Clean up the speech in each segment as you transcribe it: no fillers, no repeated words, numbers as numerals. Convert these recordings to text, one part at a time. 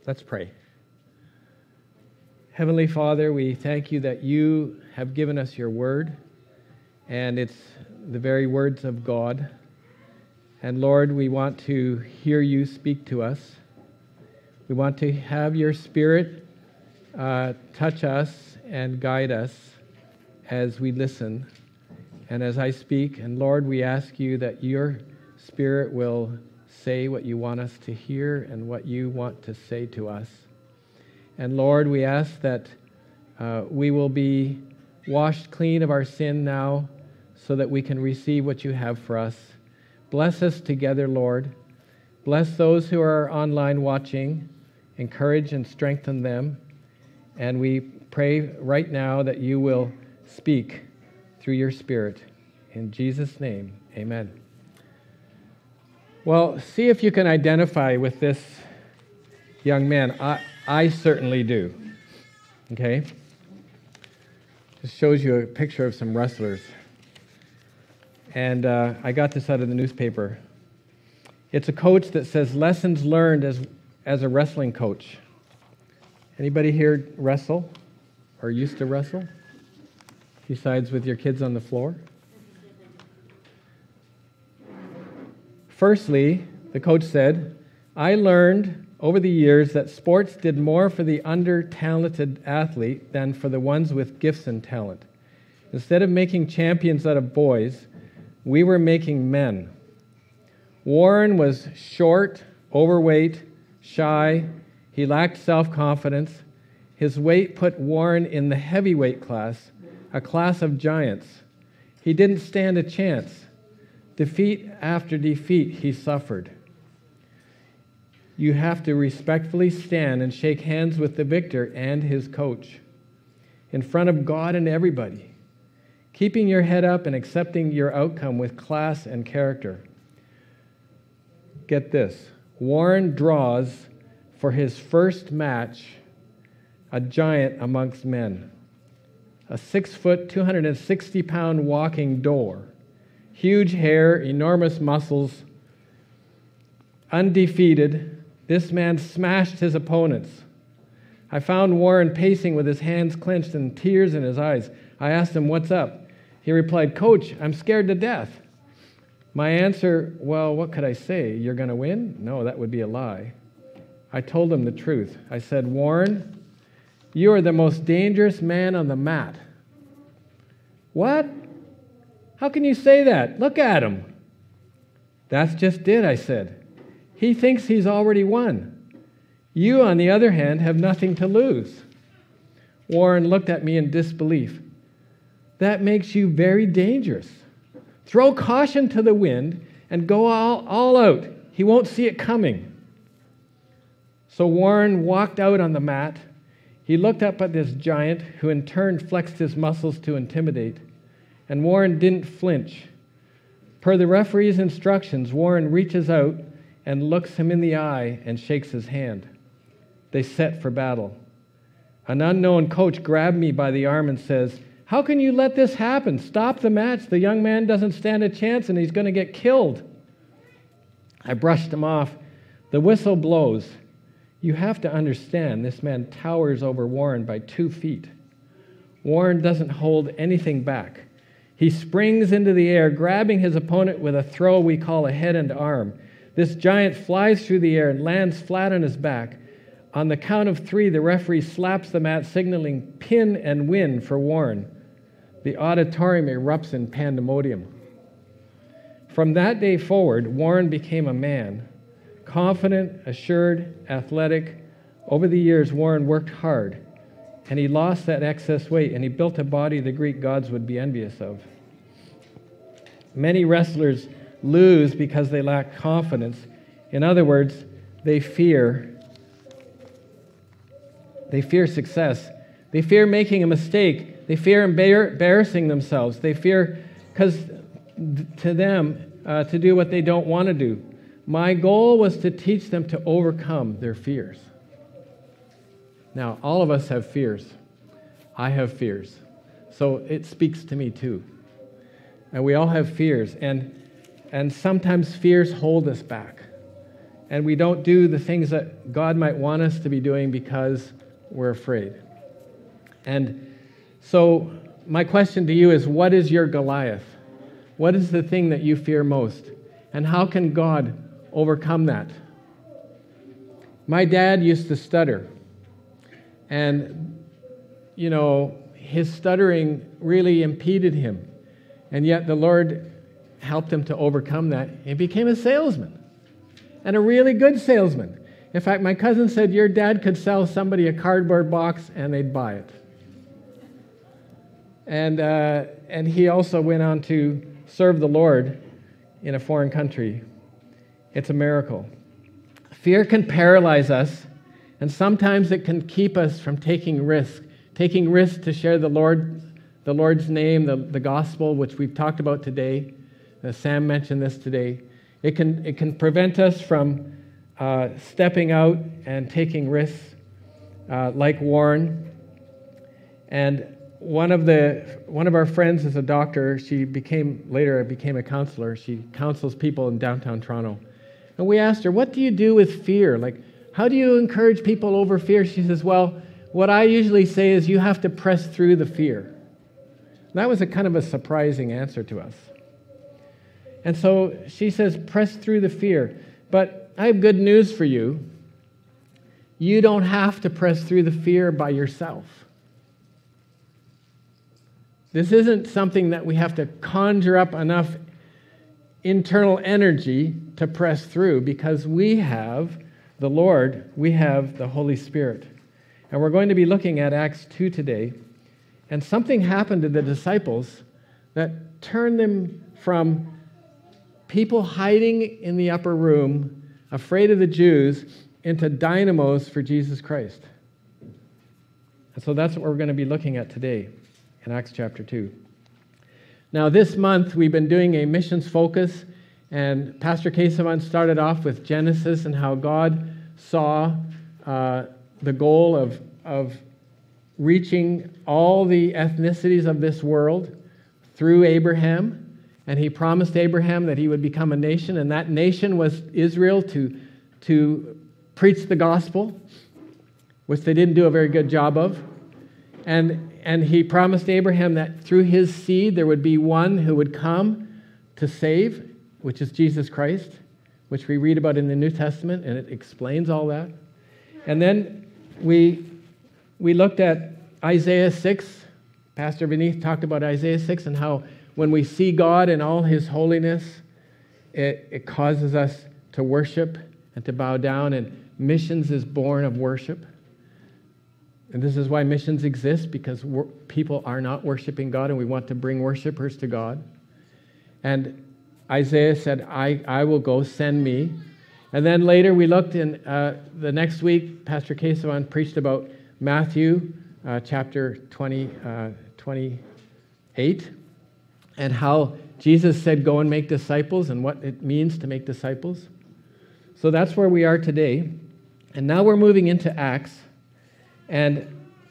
Let's pray. Heavenly Father, we thank you that you have given us your word, and it's the very words of God. And Lord, we want to hear you speak to us. We want to have your Spirit touch us and guide us as we listen and as I speak. And Lord, we ask you that your Spirit will say what you want us to hear and what you want to say to us. And Lord, we ask that we will be washed clean of our sin now so that we can receive what you have for us. Bless us together, Lord. Bless those who are online watching. Encourage and strengthen them. And we pray right now that you will speak through your Spirit. In Jesus' name, amen. Well, see if you can identify with this young man. I certainly do. Okay? This shows you a picture of some wrestlers. And I got this out of the newspaper. It's a coach that says, lessons learned as a wrestling coach. Anybody here wrestle or used to wrestle? Besides with your kids on the floor? Firstly, the coach said, I learned over the years that sports did more for the under-talented athlete than for the ones with gifts and talent. Instead of making champions out of boys, we were making men. Warren was short, overweight, shy. He lacked self-confidence. His weight put Warren in the heavyweight class, a class of giants. He didn't stand a chance. Defeat after defeat, he suffered. You have to respectfully stand and shake hands with the victor and his coach in front of God and everybody, keeping your head up and accepting your outcome with class and character. Get this. Warren draws for his first match a giant amongst men, a 6-foot, 260-pound walking door. Huge hair, enormous muscles, undefeated. This man smashed his opponents. I found Warren pacing with his hands clenched and tears in his eyes. I asked him, what's up? He replied, Coach, I'm scared to death. My answer, well, what could I say? You're going to win? No, that would be a lie. I told him the truth. I said, Warren, you are the most dangerous man on the mat. What? How can you say that? Look at him. That's just it, I said. He thinks he's already won. You, on the other hand, have nothing to lose. Warren looked at me in disbelief. That makes you very dangerous. Throw caution to the wind and go all out. He won't see it coming. So Warren walked out on the mat. He looked up at this giant, who in turn flexed his muscles to intimidate. And Warren didn't flinch. Per the referee's instructions, Warren reaches out and looks him in the eye and shakes his hand. They set for battle. An unknown coach grabbed me by the arm and says, how can you let this happen? Stop the match. The young man doesn't stand a chance and he's going to get killed. I brushed him off. The whistle blows. You have to understand, this man towers over Warren by 2 feet. Warren doesn't hold anything back. He springs into the air, grabbing his opponent with a throw we call a head and arm. This giant flies through the air and lands flat on his back. On the count of 3, the referee slaps the mat, signaling pin and win for Warren. The auditorium erupts in pandemonium. From that day forward, Warren became a man, confident, assured, athletic. Over the years, Warren worked hard, and he lost that excess weight, and he built a body the Greek gods would be envious of. Many wrestlers lose because they lack confidence. In other words, they fear success. They fear making a mistake. They fear embarrassing themselves. They fear to do what they don't want to do. My goal was to teach them to overcome their fears. Now, all of us have fears. I have fears. So it speaks to me too. And we all have fears. And sometimes fears hold us back. and we don't do the things that God might want us to be doing because we're afraid. And so my question to you is, what is your Goliath? What is the thing that you fear most? And how can God overcome that? My dad used to stutter. And, his stuttering really impeded him. And yet the Lord helped him to overcome that. He became a salesman, and a really good salesman. In fact, my cousin said your dad could sell somebody a cardboard box and they'd buy it. And he also went on to serve the Lord in a foreign country. It's a miracle. Fear can paralyze us, and sometimes it can keep us from taking risks to share the Lord's name, the gospel, which we've talked about today. Sam mentioned this today. It can prevent us from stepping out and taking risks, like Warren. And one of our friends is a doctor. She later became a counselor. She counsels people in downtown Toronto. And we asked her, what do you do with fear? Like, how do you encourage people over fear? She says, well, what I usually say is you have to press through the fear. And that was a kind of a surprising answer to us. And so she says, press through the fear. But I have good news for you. You don't have to press through the fear by yourself. This isn't something that we have to conjure up enough internal energy to press through, because we have the Lord, we have the Holy Spirit. And we're going to be looking at Acts 2 today. And something happened to the disciples that turned them from people hiding in the upper room, afraid of the Jews, into dynamos for Jesus Christ. And so that's what we're going to be looking at today in Acts chapter 2. Now, this month we've been doing a missions focus, and Pastor Kesavan started off with Genesis and how God saw the goal of reaching all the ethnicities of this world through Abraham, and he promised Abraham that he would become a nation, and that nation was Israel, to preach the gospel, which they didn't do a very good job of. And he promised Abraham that through his seed there would be one who would come to save, which is Jesus Christ, which we read about in the New Testament, and it explains all that. And then we looked at Isaiah 6. Pastor Vineeth talked about Isaiah 6 and how when we see God in all his holiness, it causes us to worship and to bow down, and missions is born of worship. And this is why missions exist, because people are not worshiping God, and we want to bring worshipers to God. And Isaiah said, I will go, send me. And then later we looked in the next week, Pastor Kesavan preached about Matthew chapter 28, and how Jesus said, go and make disciples, and what it means to make disciples. So that's where we are today. And now we're moving into Acts. And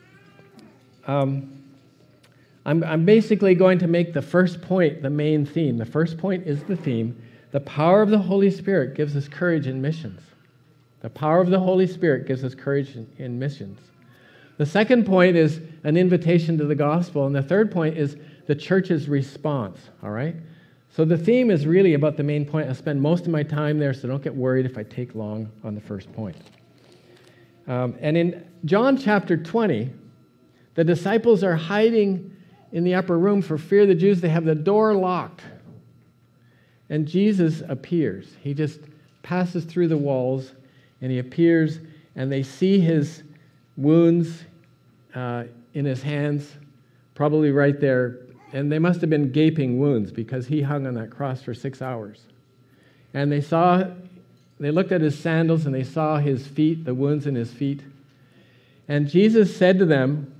I'm basically going to make the first point the main theme. The first point is the theme. The power of the Holy Spirit gives us courage in missions. The power of the Holy Spirit gives us courage in missions. The second point is an invitation to the gospel. And the third point is the church's response, all right? So the theme is really about the main point. I spend most of my time there, so don't get worried if I take long on the first point. And in John chapter 20, the disciples are hiding in the upper room for fear of the Jews. They have the door locked. And Jesus appears. He just passes through the walls, and he appears, and they see his wounds in his hands, probably right there. And they must have been gaping wounds, because he hung on that cross for 6 hours. And they looked at his sandals, and they saw his feet, the wounds in his feet. And Jesus said to them,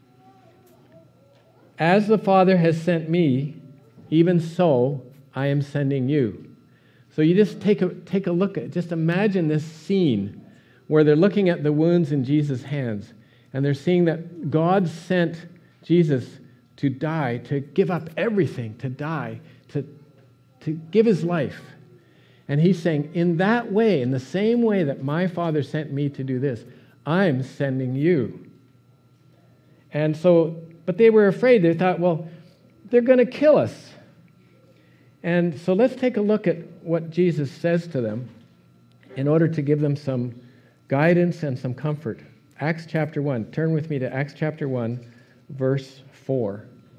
as the Father has sent me, even so I am sending you. So you just take a look at, just imagine this scene where they're looking at the wounds in Jesus' hands, and they're seeing that God sent Jesus to die, to give up everything, to die, to give his life. And he's saying, in that way, in the same way that my Father sent me to do this, I'm sending you. And so, but they were afraid. They thought, well, they're going to kill us. And so let's take a look at what Jesus says to them in order to give them some guidance and some comfort. Acts chapter 1. Turn with me to Acts chapter 1, verse 4.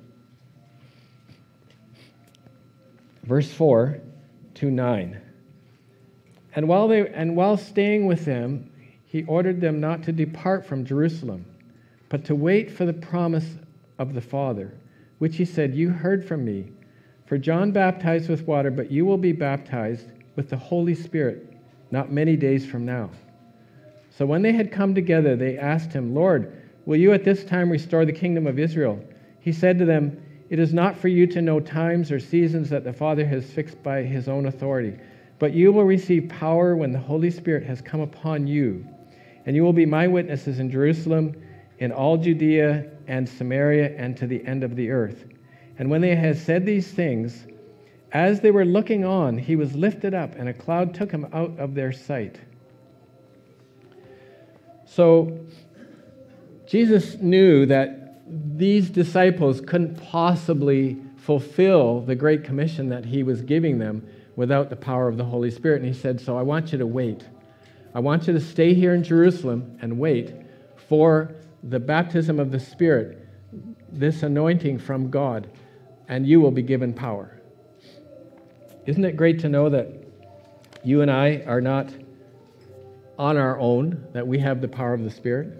Verse 4 to 9. And while staying with them, he ordered them not to depart from Jerusalem, but to wait for the promise of the Father, which he said, "You heard from me. For John baptized with water, but you will be baptized with the Holy Spirit not many days from now." So when they had come together, they asked him, "Lord, will you at this time restore the kingdom of Israel?" He said to them, "It is not for you to know times or seasons that the Father has fixed by his own authority, but you will receive power when the Holy Spirit has come upon you, and you will be my witnesses in Jerusalem, in all Judea and Samaria, and to the end of the earth." And when they had said these things, as they were looking on, he was lifted up, and a cloud took him out of their sight. So Jesus knew that these disciples couldn't possibly fulfill the Great Commission that he was giving them without the power of the Holy Spirit. And he said, so I want you to wait. I want you to stay here in Jerusalem and wait for the baptism of the Spirit, this anointing from God, and you will be given power. Isn't it great to know that you and I are not on our own, that we have the power of the Spirit?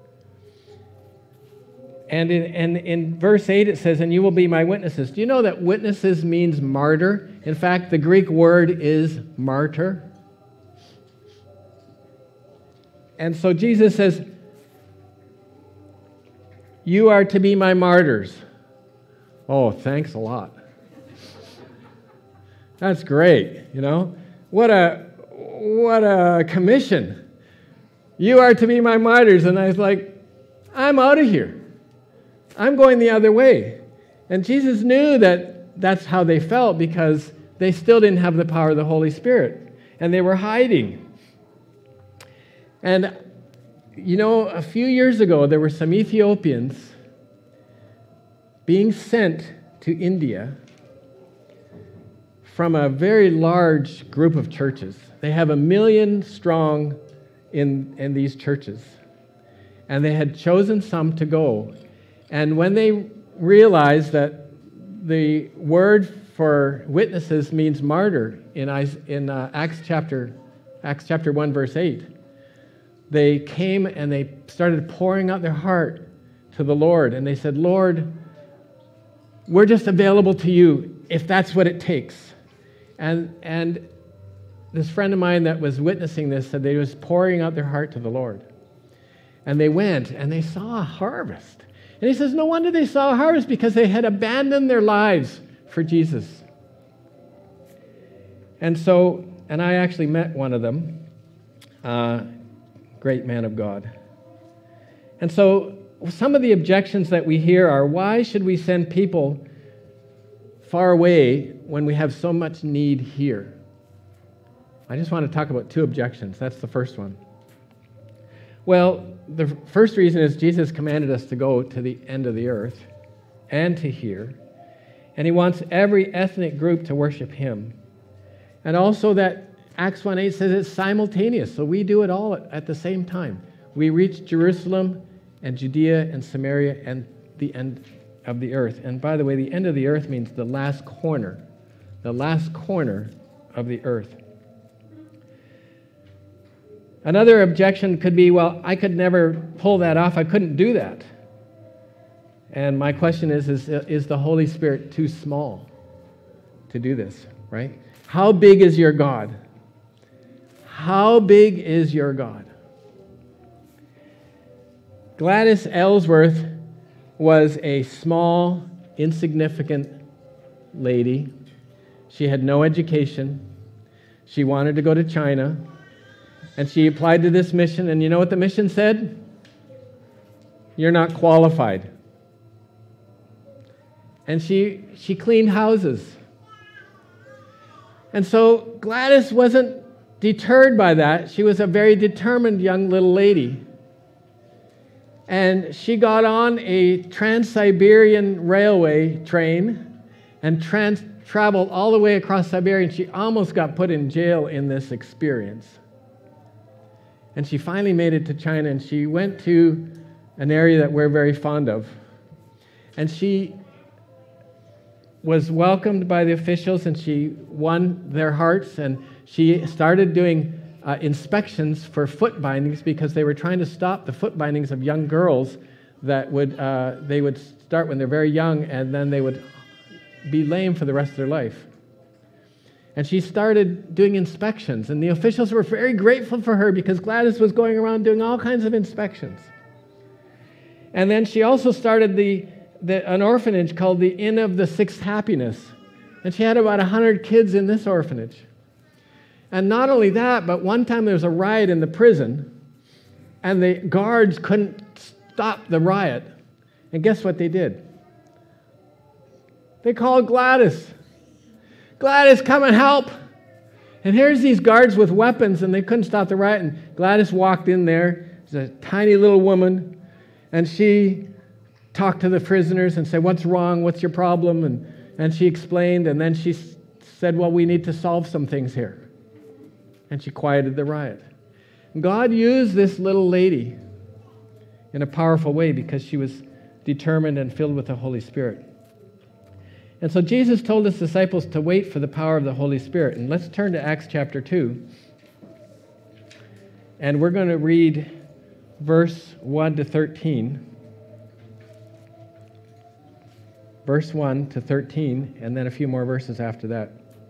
And in verse 8 it says, "And you will be my witnesses." Do you know that witnesses means martyr? In fact, the Greek word is martyr. And so Jesus says, you are to be my martyrs. Oh, thanks a lot. That's great, you know. What a commission. You are to be my martyrs. And I was like, I'm out of here. I'm going the other way. And Jesus knew that that's how they felt because they still didn't have the power of the Holy Spirit. And they were hiding. And, you know, a few years ago, there were some Ethiopians being sent to India from a very large group of churches. They have 1 million strong in these churches. And they had chosen some to go. And when they realized that the word for witnesses means martyr in Acts chapter 1, verse 8, they came and they started pouring out their heart to the Lord. And they said, Lord, we're just available to you if that's what it takes. And this friend of mine that was witnessing this said they was pouring out their heart to the Lord. And they went and they saw a harvest. And he says, no wonder they saw a harvest because they had abandoned their lives for Jesus. And I actually met one of them, great man of God. And so some of the objections that we hear are, why should we send people far away when we have so much need here? I just want to talk about 2 objections. That's the first one. Well, the first reason is Jesus commanded us to go to the end of the earth and to here. And he wants every ethnic group to worship him. And also that Acts 1:8 says it's simultaneous, so we do it all at the same time. We reach Jerusalem and Judea and Samaria and the end of the earth. And by the way, the end of the earth means the last corner of the earth. Another objection could be, well, I could never pull that off. I couldn't do that. And my question is the Holy Spirit too small to do this, right? How big is your God? How big is your God? Gladys Ellsworth was a small, insignificant lady. She had no education. She wanted to go to China. And she applied to this mission, and you know what the mission said? You're not qualified. And she cleaned houses. And so Gladys wasn't deterred by that. She was a very determined young little lady. And she got on a Trans-Siberian Railway train and traveled all the way across Siberia, and she almost got put in jail in this experience. And she finally made it to China, and she went to an area that we're very fond of. And she was welcomed by the officials, and she won their hearts, and she started doing inspections for foot bindings because they were trying to stop the foot bindings of young girls that they would start when they're very young, and then they would be lame for the rest of their life. And she started doing inspections, and the officials were very grateful for her because Gladys was going around doing all kinds of inspections. And then she also started an orphanage called the Inn of the Sixth Happiness, and she had about 100 kids in this orphanage. And not only that, but one time there was a riot in the prison, and the guards couldn't stop the riot. And guess what they did? They called Gladys. Gladys, come and help. And here's these guards with weapons, and they couldn't stop the riot. And Gladys walked in there. She's a tiny little woman, and she talked to the prisoners and said, "What's wrong? What's your problem?" And she explained, and then she said, "Well, we need to solve some things here." And she quieted the riot. God used this little lady in a powerful way because she was determined and filled with the Holy Spirit. And so Jesus told his disciples to wait for the power of the Holy Spirit. And let's turn to Acts chapter 2. And we're going to read verse 1 to 13. Verse 1 to 13, and then a few more verses after that.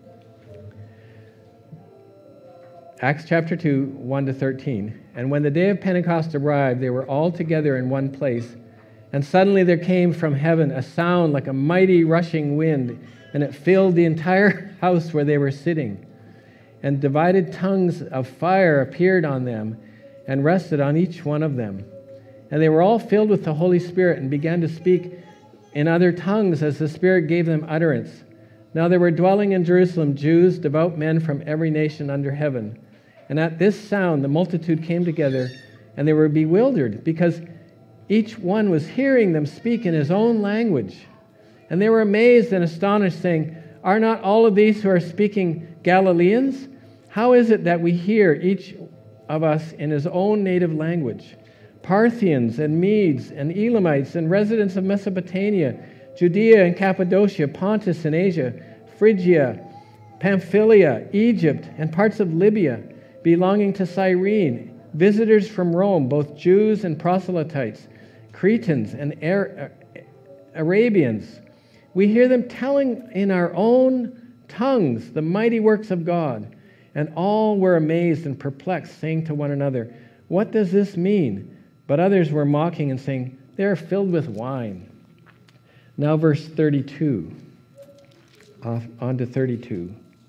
Acts chapter 2, 1 to 13. And when the day of Pentecost arrived, they were all together in one place. And suddenly there came from heaven a sound like a mighty rushing wind, and it filled the entire house where they were sitting. And divided tongues of fire appeared on them and rested on each one of them. And they were all filled with the Holy Spirit and began to speak in other tongues as the Spirit gave them utterance. Now there were dwelling in Jerusalem Jews, devout men from every nation under heaven. And at this sound the multitude came together, and they were bewildered, because each one was hearing them speak in his own language. And they were amazed and astonished, saying, "Are not all of these who are speaking Galileans? How is it that we hear each of us in his own native language? Parthians and Medes and Elamites and residents of Mesopotamia, Judea and Cappadocia, Pontus and Asia, Phrygia, Pamphylia, Egypt, and parts of Libya, belonging to Cyrene, visitors from Rome, both Jews and proselytes, Cretans and Arabians. We hear them telling in our own tongues the mighty works of God." And all were amazed and perplexed, saying to one another, "What does this mean?" But others were mocking and saying, "They are filled with wine." Now verse 32. On to 32.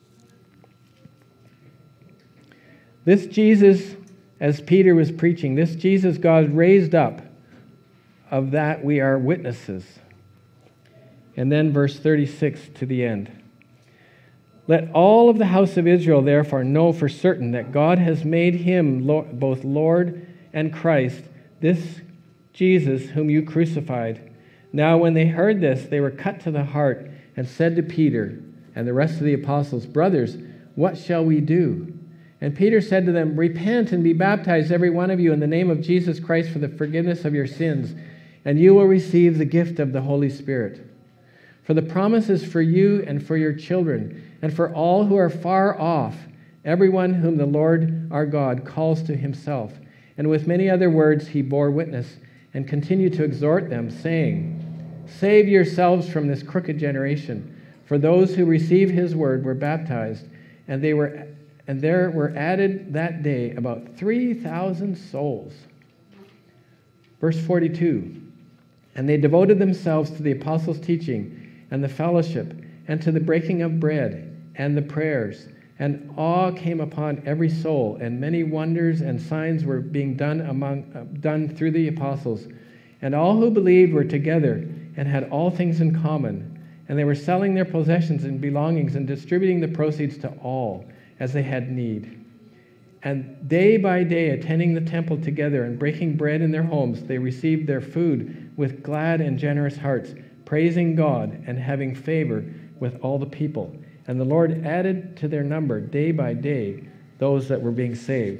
This Jesus, as Peter was preaching, this Jesus God raised up, of that we are witnesses. And then verse 36 to the end. "Let all of the house of Israel therefore know for certain that God has made him both Lord and Christ, this Jesus whom you crucified." Now when they heard this, they were cut to the heart and said to Peter and the rest of the apostles, "Brothers, what shall we do?" And Peter said to them, "Repent and be baptized, every one of you, in the name of Jesus Christ for the forgiveness of your sins, and you will receive the gift of the Holy Spirit. For the promise is for you and for your children, and for all who are far off, everyone whom the Lord our God calls to himself." And with many other words he bore witness and continued to exhort them, saying, "Save yourselves from this crooked generation." For those who received his word were baptized, and there were added that day about 3,000 souls. Verse 42. And they devoted themselves to the apostles' teaching and the fellowship, and to the breaking of bread and the prayers. And awe came upon every soul, and many wonders and signs were being done through the apostles. And all who believed were together and had all things in common, and they were selling their possessions and belongings and distributing the proceeds to all as they had need. And day by day, attending the temple together and breaking bread in their homes, they received their food with glad and generous hearts, praising God and having favor with all the people. And the Lord added to their number day by day those that were being saved.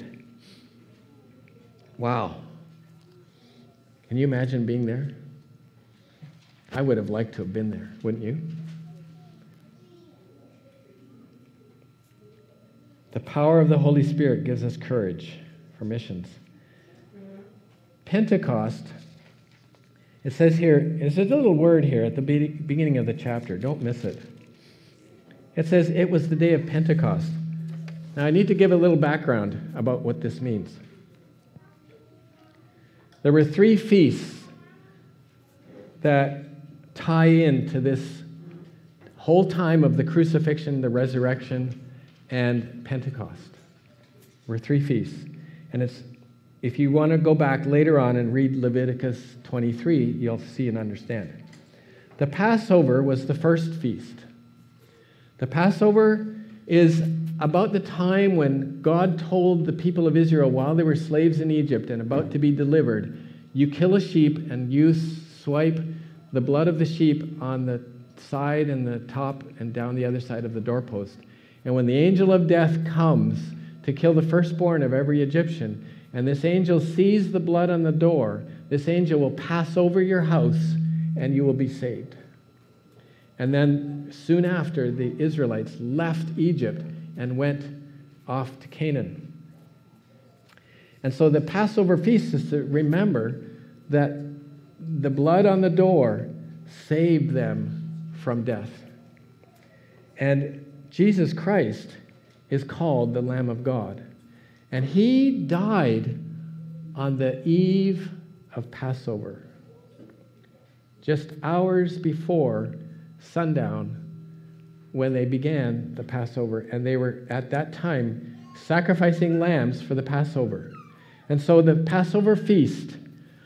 Wow. Can you imagine being there? I would have liked to have been there, wouldn't you? The power of the Holy Spirit gives us courage for missions. Pentecost, it says here, there's a little word here at the beginning of the chapter. Don't miss it. It says it was the day of Pentecost. Now I need to give a little background about what this means. There were 3 feasts that tie into this whole time of the crucifixion, the resurrection, and Pentecost. There were 3 feasts. And if you want to go back later on and read Leviticus 23, you'll see and understand. The Passover was the first feast. The Passover is about the time when God told the people of Israel while they were slaves in Egypt and about to be delivered, you kill a sheep and you swipe the blood of the sheep on the side and the top and down the other side of the doorpost. And when the angel of death comes to kill the firstborn of every Egyptian, and this angel sees the blood on the door, this angel will pass over your house and you will be saved. And then soon after, the Israelites left Egypt and went off to Canaan. And so the Passover feast is to remember that the blood on the door saved them from death. And Jesus Christ is called the Lamb of God. And he died on the eve of Passover, just hours before sundown when they began the Passover. And they were, at that time, sacrificing lambs for the Passover. And so the Passover feast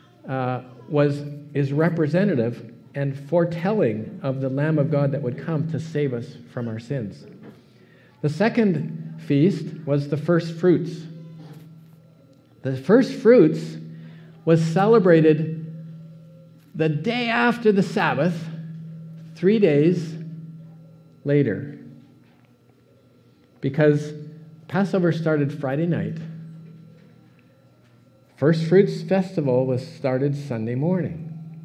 is representative and foretelling of the Lamb of God that would come to save us from our sins. The second feast was the first fruits. The first fruits was celebrated the day after the Sabbath, 3 days later, because Passover started Friday night. First Fruits Festival was started Sunday morning.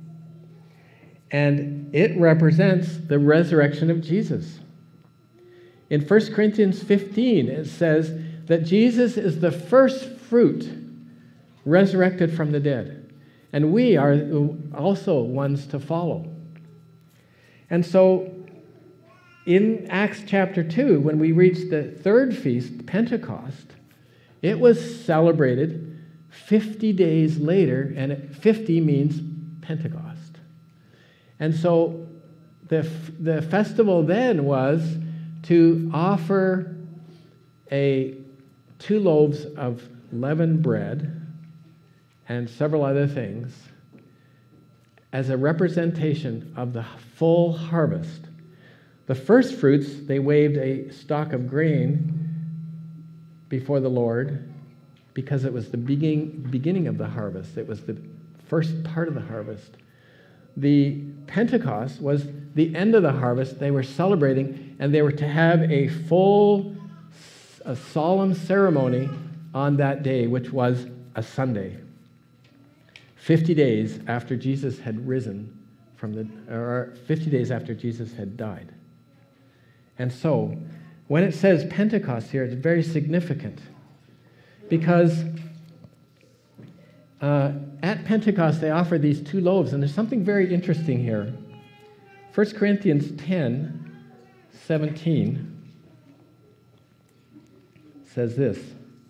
And it represents the resurrection of Jesus. In 1 Corinthians 15, it says that Jesus is the first fruit resurrected from the dead. And we are also ones to follow. And so in Acts chapter 2, when we reach the third feast, Pentecost, it was celebrated 50 days later, and 50 means Pentecost. And so the festival then was to offer 2 loaves of leavened bread and several other things as a representation of the full harvest. The first fruits, they waved a stalk of grain before the Lord because it was the beginning of the harvest. It was the first part of the harvest. The Pentecost was the end of the harvest. They were celebrating, and they were to have a solemn ceremony on that day, which was a Sunday, 50 days after Jesus had risen or 50 days after Jesus had died. And so, when it says Pentecost here, it's very significant because at Pentecost they offered these 2 loaves, and there's something very interesting here. 1 Corinthians 10:17 says this: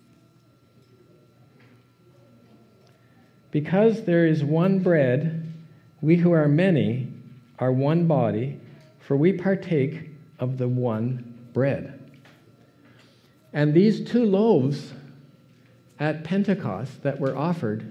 because there is one bread, we who are many are one body, for we partake of the one bread. And these 2 loaves at Pentecost that were offered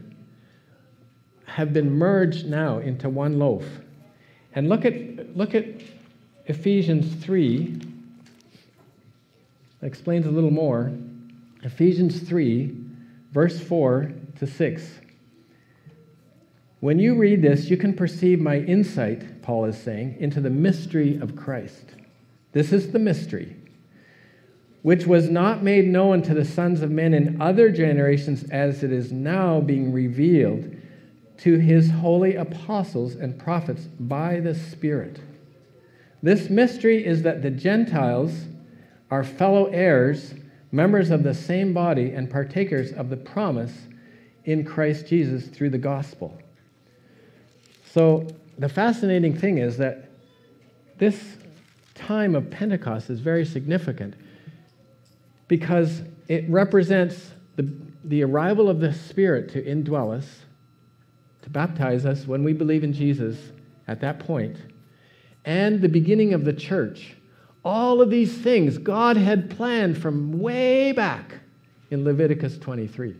have been merged now into one loaf. And look at Ephesians 3 explains a little more. Ephesians 3, verse 4 to 6. When you read this, you can perceive my insight, Paul is saying, into the mystery of Christ. This is the mystery, which was not made known to the sons of men in other generations, as it is now being revealed to his holy apostles and prophets by the Spirit. This mystery is that the Gentiles are fellow heirs, members of the same body, and partakers of the promise in Christ Jesus through the gospel. So the fascinating thing is that this time of Pentecost is very significant because it represents the arrival of the Spirit to indwell us, to baptize us when we believe in Jesus at that point, and the beginning of the church. All of these things God had planned from way back in Leviticus 23.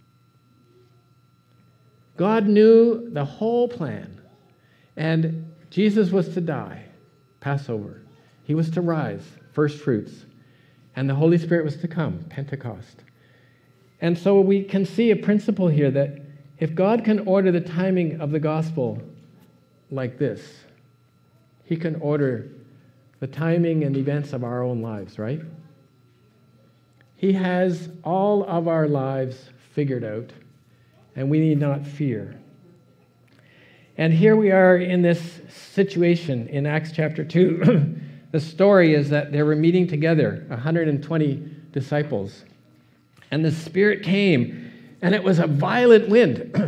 God knew the whole plan. And Jesus was to die, Passover. He was to rise, first fruits. And the Holy Spirit was to come, Pentecost. And so we can see a principle here that if God can order the timing of the gospel like this, he can order the timing and events of our own lives, right? He has all of our lives figured out, and we need not fear. And here we are in this situation in Acts chapter 2. The story is that they were meeting together, 120 disciples. And the Spirit came, and it was a violent wind.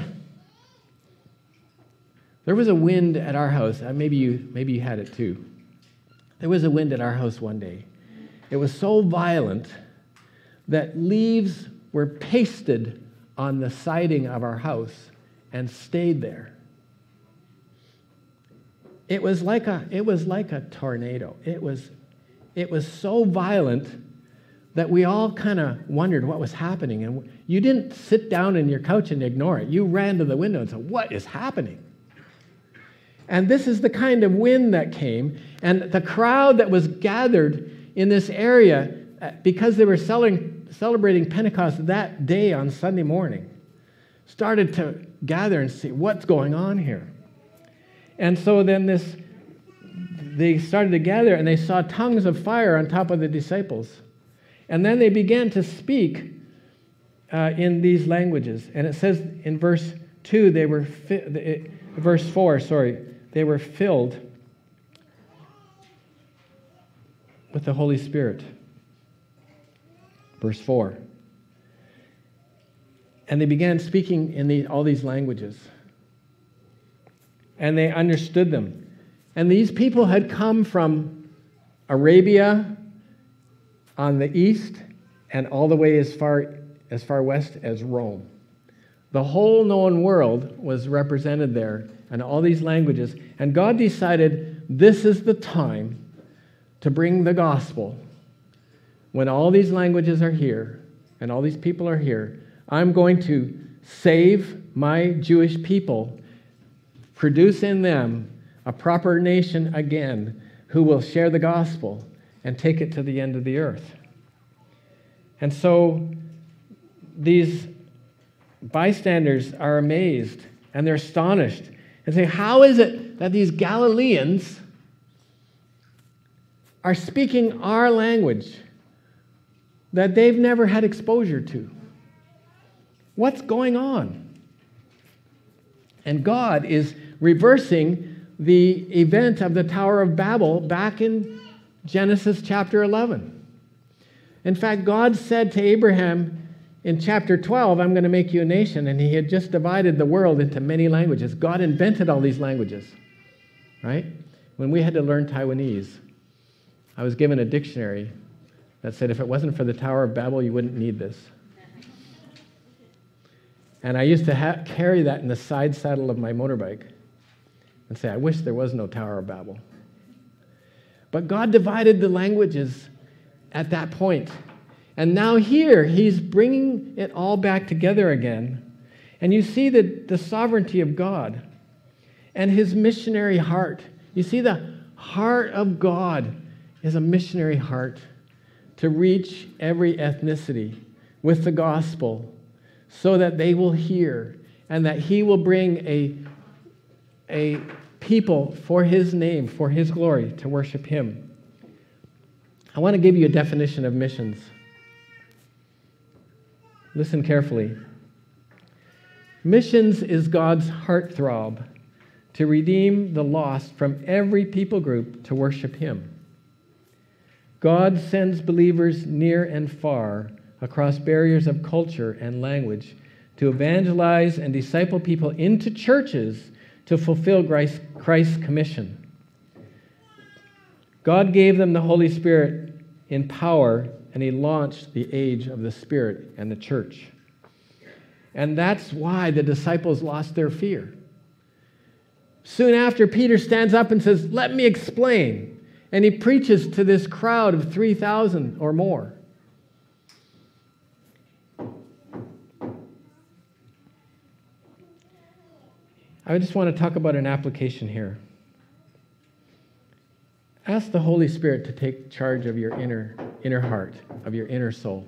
There was a wind at our house. Maybe you had it too. There was a wind at our house one day. It was so violent that leaves were pasted on the siding of our house and stayed there. It was like a tornado. It was so violent that we all kind of wondered what was happening. And you didn't sit down in your couch and ignore it. You ran to the window and said, "What is happening?" And this is the kind of wind that came. And the crowd that was gathered in this area, because they were celebrating Pentecost that day on Sunday morning, started to gather and see what's going on here. And so then they started to gather, and they saw tongues of fire on top of the disciples. And then they began to speak in these languages. And it says in verse 2, verse 4, they were filled with the Holy Spirit. Verse 4. And they began speaking in all these languages. And they understood them. And these people had come from Arabia on the east and all the way as far west as Rome. The whole known world was represented there and all these languages. And God decided this is the time to bring the gospel. When all these languages are here and all these people are here, I'm going to save my Jewish people, produce in them a proper nation again who will share the gospel and take it to the end of the earth. And so these bystanders are amazed and they're astonished and say, how is it that these Galileans are speaking our language that they've never had exposure to? What's going on? And God is reversing the event of the Tower of Babel back in Genesis chapter 11. In fact, God said to Abraham in chapter 12, I'm going to make you a nation, and he had just divided the world into many languages. God invented all these languages, right? When we had to learn Taiwanese, I was given a dictionary that said if it wasn't for the Tower of Babel, you wouldn't need this. And I used to carry that in the side saddle of my motorbike and say, I wish there was no Tower of Babel. But God divided the languages at that point. And now here, he's bringing it all back together again. And you see the sovereignty of God and his missionary heart. You see the heart of God is a missionary heart to reach every ethnicity with the gospel so that they will hear and that he will bring a people for his name, for his glory, to worship him. I want to give you a definition of missions. Listen carefully. Missions is God's heartthrob to redeem the lost from every people group to worship him. God sends believers near and far across barriers of culture and language to evangelize and disciple people into churches to fulfill Christ's commission. God gave them the Holy Spirit in power, and he launched the age of the Spirit and the church. And that's why the disciples lost their fear. Soon after, Peter stands up and says, "Let me explain." And he preaches to this crowd of 3,000 or more. I just want to talk about an application here. Ask the Holy Spirit to take charge of your inner heart, of your inner soul.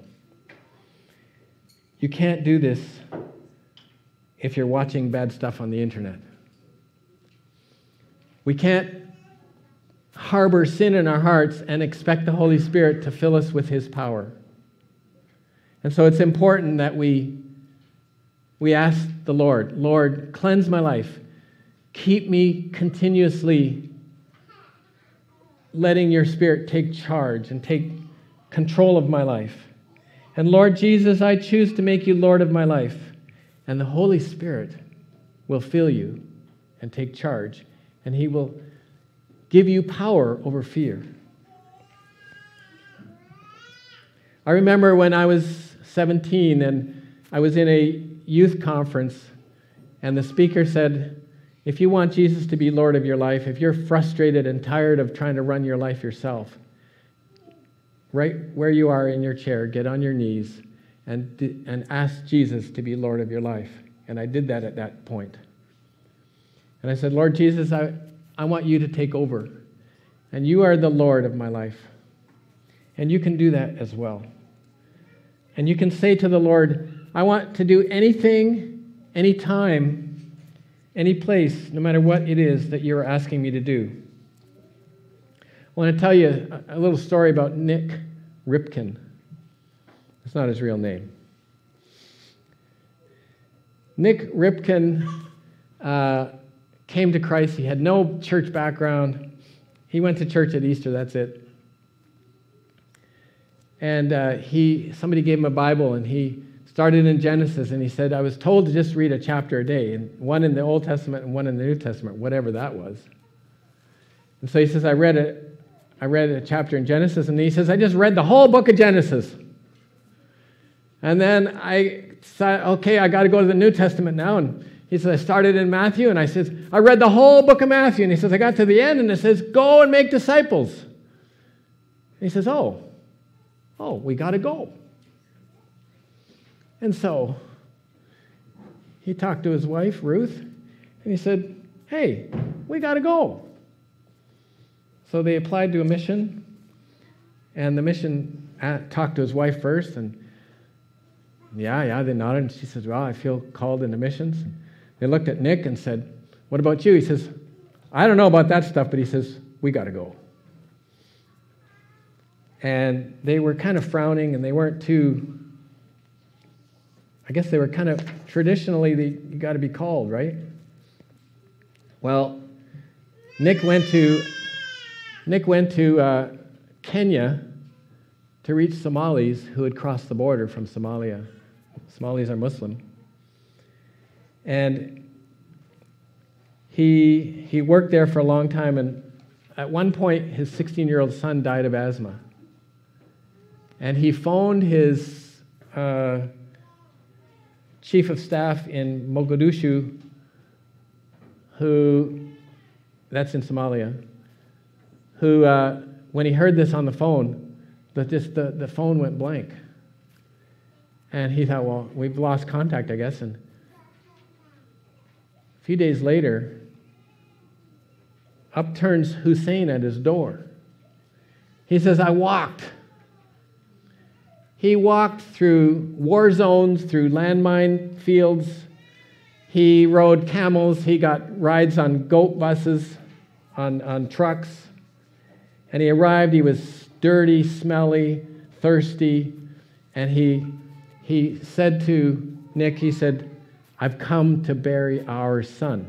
You can't do this if you're watching bad stuff on the internet. We can't harbor sin in our hearts and expect the Holy Spirit to fill us with his power. And so it's important that we ask the Lord, "Lord, cleanse my life. Keep me continuously letting your Spirit take charge and take control of my life. And Lord Jesus, I choose to make you Lord of my life." And the Holy Spirit will fill you and take charge, and he will give you power over fear. I remember when I was 17 and I was in a youth conference, and the speaker said, "If you want Jesus to be Lord of your life, if you're frustrated and tired of trying to run your life yourself, right where you are in your chair, get on your knees and ask Jesus to be Lord of your life." And I did that at that point. And I said, "Lord Jesus, I want you to take over. And you are the Lord of my life." And you can do that as well. And you can say to the Lord, "I want to do anything, anytime, any place, no matter what it is that you're asking me to do." I want to tell you a little story about Nick Ripken. It's not his real name. Nick Ripken came to Christ. He had no church background. He went to church at Easter, that's it. And somebody gave him a Bible, and he started in Genesis, and he said, "I was told to just read a chapter a day, and one in the Old Testament and one in the New Testament," whatever that was. And so he says, I read a chapter in Genesis, and he says, "I just read the whole book of Genesis. And then I said, okay, I got to go to the New Testament now." And he says, "I started in Matthew," and I says, "I read the whole book of Matthew." And he says, "I got to the end, and it says, 'Go and make disciples.'" And he says, oh, we got to go." And so he talked to his wife, Ruth, and he said, "Hey, we got to go." So they applied to a mission, and the mission talked to his wife first, and yeah, they nodded, and she says, "Well, I feel called into missions." And they looked at Nick and said, "What about you?" He says, "I don't know about that stuff," but he says, "We got to go." And they were kind of frowning, and they weren't too, I guess they were kind of traditionally, you got to be called, right? Well, Nick went to Kenya to reach Somalis who had crossed the border from Somalia. Somalis are Muslim. And he worked there for a long time, and at one point, his 16-year-old son died of asthma. And he phoned his chief of staff in Mogadishu, that's in Somalia, who, when he heard this on the phone, the phone went blank. And he thought, well, we've lost contact, I guess. And a few days later, upturns Hussein at his door. He says, I walked. He walked through war zones, through landmine fields. He rode camels. He got rides on goat buses, on trucks. And he arrived. He was dirty, smelly, thirsty. And he said to Nick, he said, I've come to bury our son.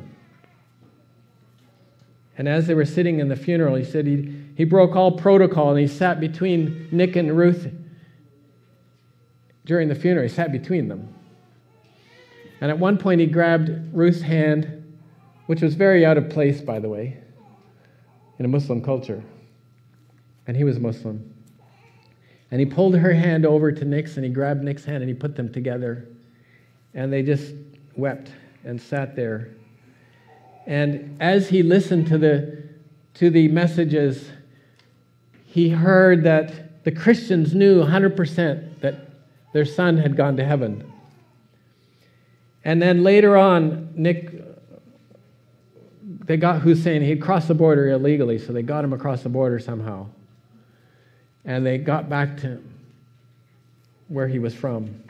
And as they were sitting in the funeral, he said he broke all protocol and he sat between Nick and Ruth during the funeral. He sat between them. And at one point he grabbed Ruth's hand, which was very out of place, by the way, in a Muslim culture. And he was Muslim. And he pulled her hand over to Nick's and he grabbed Nick's hand and he put them together. And they just wept and sat there. And as he listened to the messages, he heard that the Christians knew 100% that their son had gone to heaven. And then later on, they got Hussein. He'd crossed the border illegally, so they got him across the border somehow. And they got back to where he was from.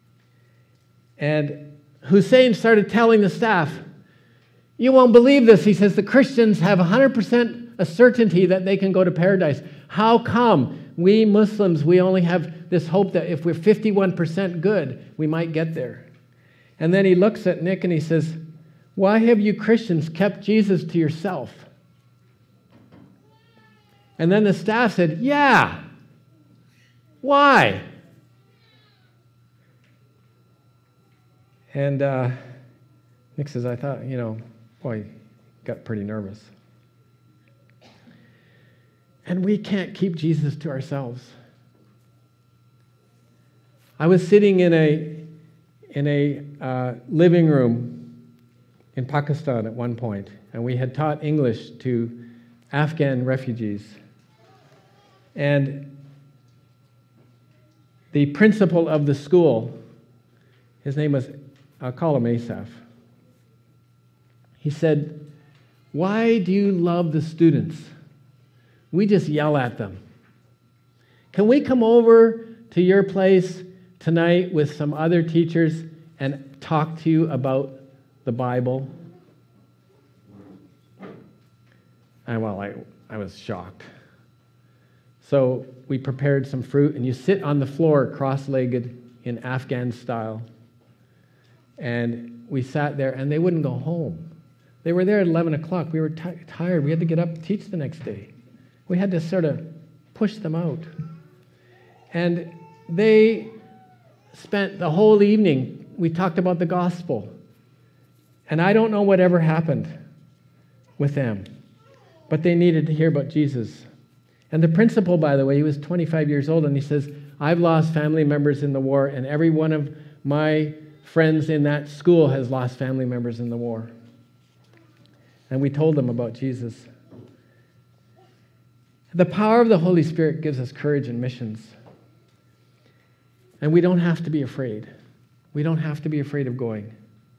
And Hussein started telling the staff, you won't believe this. He says the Christians have 100% a certainty that they can go to paradise. How come we Muslims, we only have this hope that if we're 51% good, we might get there? And then he looks at Nick and he says, why have you Christians kept Jesus to yourself? And then the staff said, yeah. Why? And Nick says, I thought, boy, got pretty nervous. And we can't keep Jesus to ourselves. I was sitting in a living room in Pakistan at one point, and we had taught English to Afghan refugees. And the principal of the school, his name was, I'll call him Asaph. He said, why do you love the students? We just yell at them. Can we come over to your place tonight with some other teachers and talk to you about the Bible? And I was shocked. So we prepared some fruit, and you sit on the floor cross-legged in Afghan style. And we sat there, and they wouldn't go home. They were there at 11 o'clock. We were tired. We had to get up to teach the next day. We had to sort of push them out. And they spent the whole evening, we talked about the gospel. And I don't know whatever happened with them, but they needed to hear about Jesus. And the principal, by the way, he was 25 years old, and he says, I've lost family members in the war, and every one of my friends in that school has lost family members in the war. And we told them about Jesus. The power of the Holy Spirit gives us courage in missions. And we don't have to be afraid. We don't have to be afraid of going.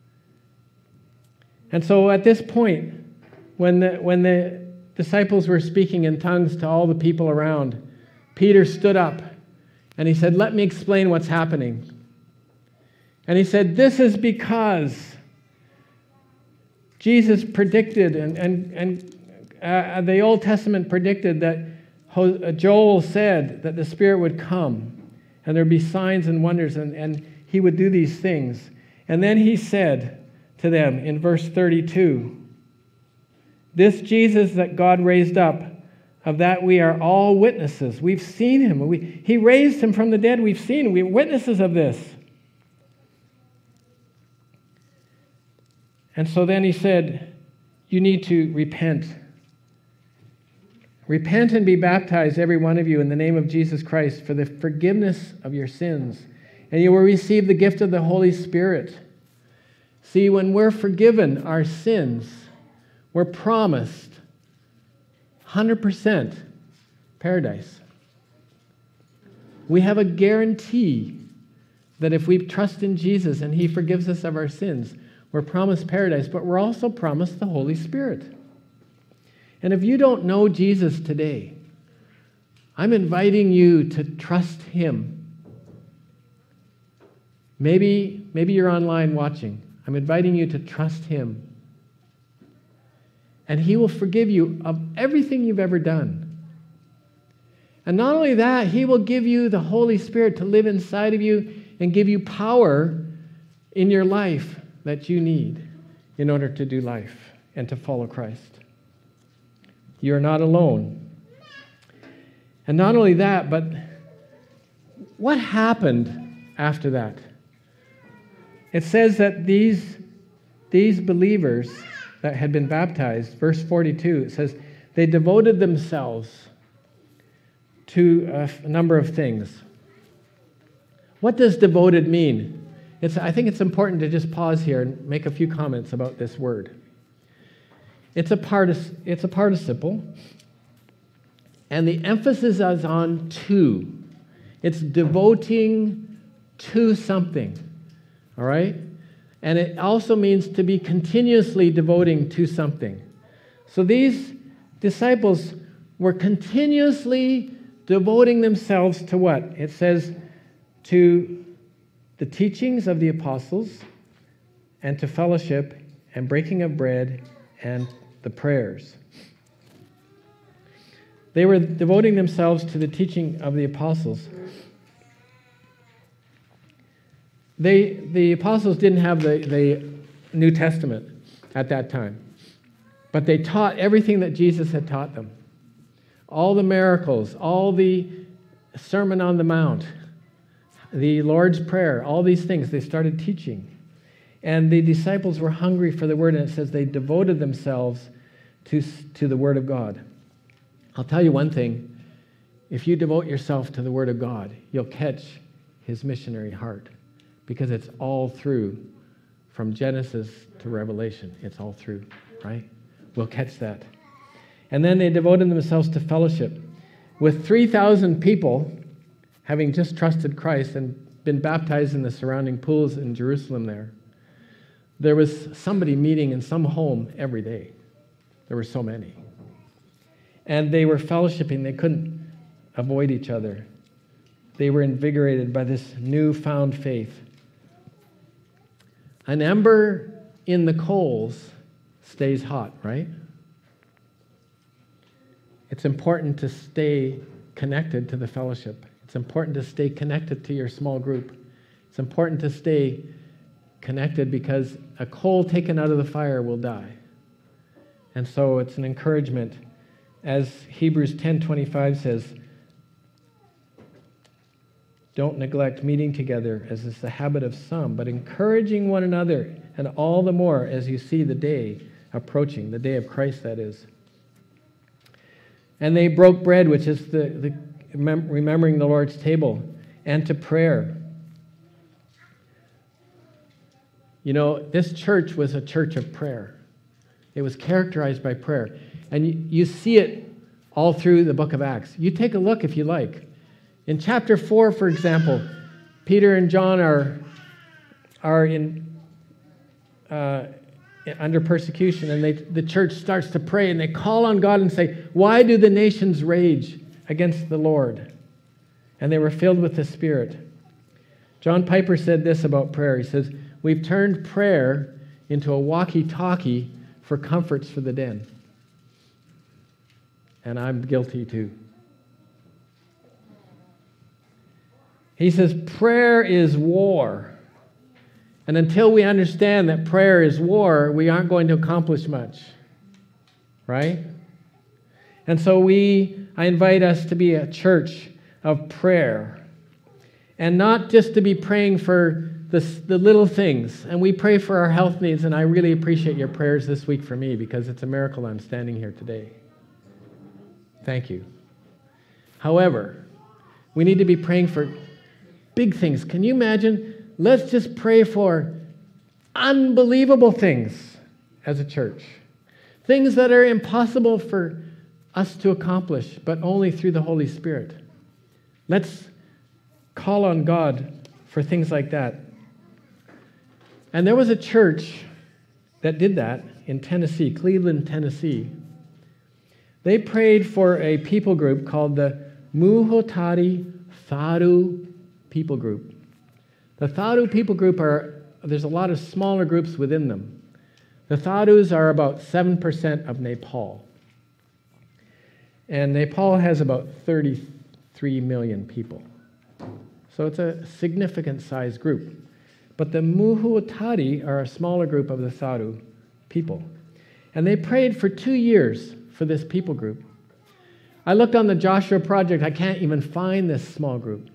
And so at this point, when the disciples were speaking in tongues to all the people around, Peter stood up and he said, let me explain what's happening. And he said, this is because Jesus predicted and the Old Testament predicted that Joel said that the Spirit would come and there'd be signs and wonders and he would do these things. And then he said to them in verse 32, this Jesus that God raised up, of that we are all witnesses. We've seen him. He raised him from the dead. We've seen him. We're witnesses of this. And so then he said, you need to repent. Repent and be baptized, every one of you, in the name of Jesus Christ for the forgiveness of your sins. And you will receive the gift of the Holy Spirit. See, when we're forgiven our sins, we're promised 100% paradise. We have a guarantee that if we trust in Jesus and he forgives us of our sins, we're promised paradise, but we're also promised the Holy Spirit. And if you don't know Jesus today, I'm inviting you to trust him. Maybe you're online watching. I'm inviting you to trust him. And he will forgive you of everything you've ever done. And not only that, he will give you the Holy Spirit to live inside of you and give you power in your life that you need in order to do life and to follow Christ. You're not alone. And not only that, but what happened after that? It says that these believers that had been baptized, verse 42, it says, they devoted themselves to a number of things. What does devoted mean? I think it's important to just pause here and make a few comments about this word. It's a participle, and the emphasis is on to. It's devoting to something, all right? And it also means to be continuously devoting to something. So these disciples were continuously devoting themselves to what? It says to the teachings of the apostles and to fellowship and breaking of bread and the prayers. They were devoting themselves to the teaching of the apostles. The apostles didn't have the New Testament at that time, but they taught everything that Jesus had taught them. All the miracles, all the Sermon on the Mount, the Lord's Prayer, all these things they started teaching. And the disciples were hungry for the Word, and it says they devoted themselves to the Word of God. I'll tell you one thing. If you devote yourself to the Word of God, you'll catch His missionary heart, because it's all through, from Genesis to Revelation. It's all through, right? We'll catch that. And then they devoted themselves to fellowship. With 3,000 people having just trusted Christ and been baptized in the surrounding pools in Jerusalem there was somebody meeting in some home every day. There were so many. And they were fellowshipping. They couldn't avoid each other. They were invigorated by this newfound faith. An ember in the coals stays hot, right? It's important to stay connected to the fellowship. It's important to stay connected to your small group. It's important to stay connected because a coal taken out of the fire will die. And so it's an encouragement. As Hebrews 10:25 says, don't neglect meeting together as is the habit of some, but encouraging one another, and all the more as you see the day approaching, the day of Christ, that is. And they broke bread, which is the remembering the Lord's table, and to prayer. You know, this church was a church of prayer. It was characterized by prayer. And you see it all through the book of Acts. You take a look if you like. In chapter 4, for example, Peter and John are under persecution, and the church starts to pray, and they call on God and say, why do the nations rage against the Lord? And they were filled with the Spirit. John Piper said this about prayer. He says, we've turned prayer into a walkie-talkie for comforts for the den. And I'm guilty too. He says, prayer is war. And until we understand that prayer is war, we aren't going to accomplish much. Right? And so I invite us to be a church of prayer. And not just to be praying for the little things. And we pray for our health needs, and I really appreciate your prayers this week for me, because it's a miracle I'm standing here today. Thank you. However, we need to be praying for big things. Can you imagine? Let's just pray for unbelievable things as a church. Things that are impossible for us to accomplish, but only through the Holy Spirit. Let's call on God for things like that. And there was a church that did that in Tennessee, Cleveland, Tennessee. They prayed for a people group called the Muhotari Tharu people group. The Tharu people group there's a lot of smaller groups within them. The Tharus are about 7% of Nepal. And Nepal has about 33 million people. So it's a significant sized group. But the Muhotari are a smaller group of the Tharu people. And they prayed for 2 years for this people group. I looked on the Joshua Project. I can't even find this small group.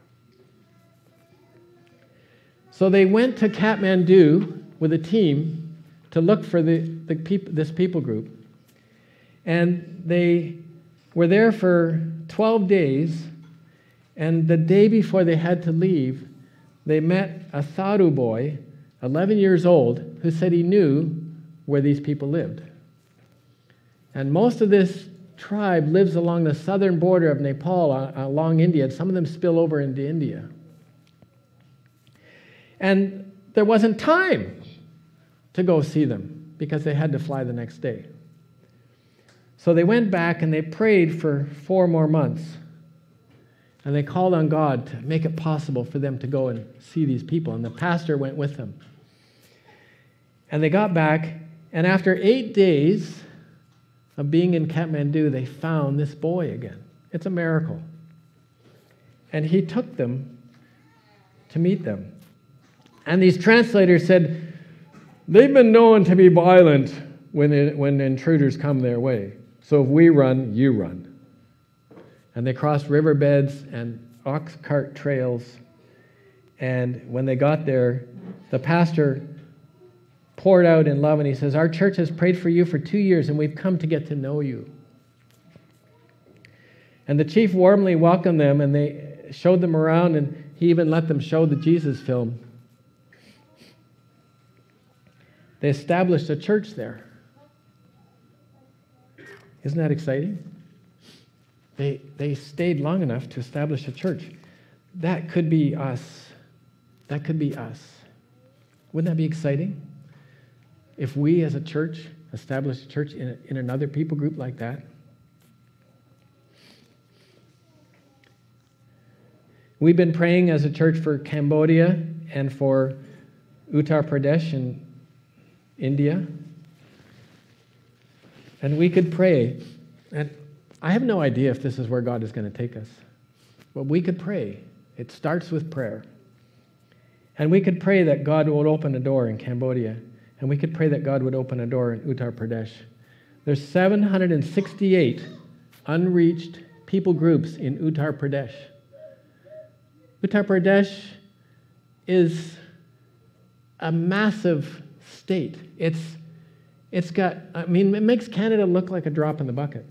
So they went to Kathmandu with a team to look for this people group. And they were there for 12 days. And the day before they had to leave, they met a Tharu boy, 11 years old, who said he knew where these people lived. And most of this tribe lives along the southern border of Nepal, along India, and some of them spill over into India. And there wasn't time to go see them because they had to fly the next day. So they went back and they prayed for 4 more months. And they called on God to make it possible for them to go and see these people. And the pastor went with them. And they got back, and after 8 days of being in Kathmandu, they found this boy again. It's a miracle. And he took them to meet them. And these translators said, they've been known to be violent when intruders come their way. So if we run, you run. And they crossed riverbeds and ox cart trails. And when they got there, the pastor poured out in love, and he says, our church has prayed for you for 2 years, and we've come to get to know you. And the chief warmly welcomed them, and they showed them around, and he even let them show the Jesus film. They established a church there. Isn't that exciting? They stayed long enough to establish a church. That could be us. That could be us. Wouldn't that be exciting? If we as a church established a church in another people group like that. We've been praying as a church for Cambodia and for Uttar Pradesh in India. And we could pray. And I have no idea if this is where God is going to take us. But we could pray. It starts with prayer. And we could pray that God would open a door in Cambodia. And we could pray that God would open a door in Uttar Pradesh. There's 768 unreached people groups in Uttar Pradesh. Uttar Pradesh is a massive state. It makes Canada look like a drop in the bucket.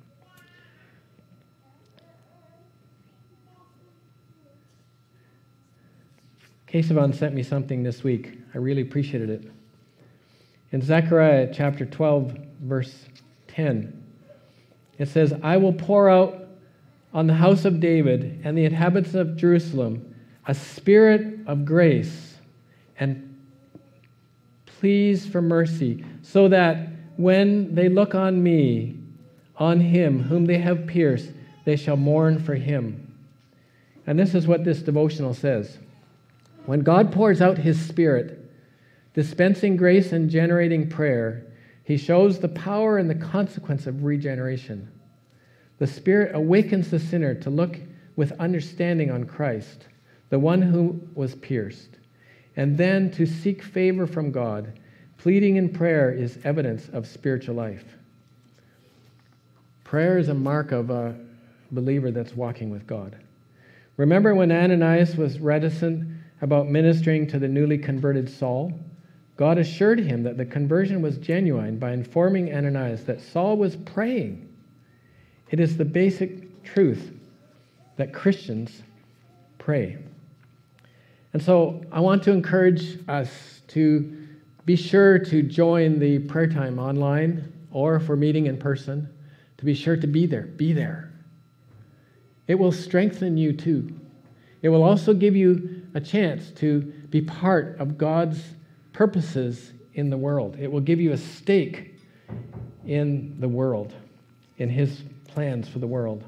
Keshavan sent me something this week. I really appreciated it. In Zechariah chapter 12, verse 10, it says, I will pour out on the house of David and the inhabitants of Jerusalem a spirit of grace and pleas for mercy, so that when they look on me, on him whom they have pierced, they shall mourn for him. And this is what this devotional says. When God pours out his Spirit, dispensing grace and generating prayer, he shows the power and the consequence of regeneration. The Spirit awakens the sinner to look with understanding on Christ, the one who was pierced, and then to seek favor from God. Pleading in prayer is evidence of spiritual life. Prayer is a mark of a believer that's walking with God. Remember when Ananias was reticent about ministering to the newly converted Saul? God assured him that the conversion was genuine by informing Ananias that Saul was praying. It is the basic truth that Christians pray. And so I want to encourage us to be sure to join the prayer time online, or if we're meeting in person, to be sure to be there. Be there. It will strengthen you too. It will also give you a chance to be part of God's purposes in the world. It will give you a stake in the world. in his plans for the world.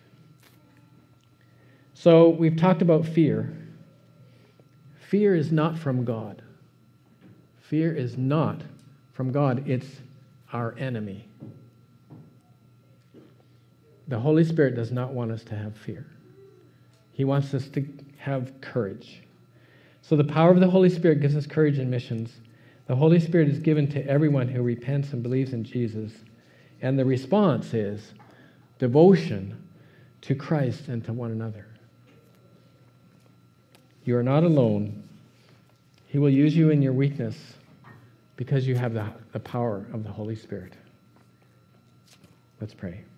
So we've talked about fear. Fear is not from God. Fear is not from God. It's our enemy. The Holy Spirit does not want us to have fear. He wants us to have courage. So the power of the Holy Spirit gives us courage in missions. The Holy Spirit is given to everyone who repents and believes in Jesus. And the response is devotion to Christ and to one another. You are not alone. He will use you in your weakness because you have the power of the Holy Spirit. Let's pray.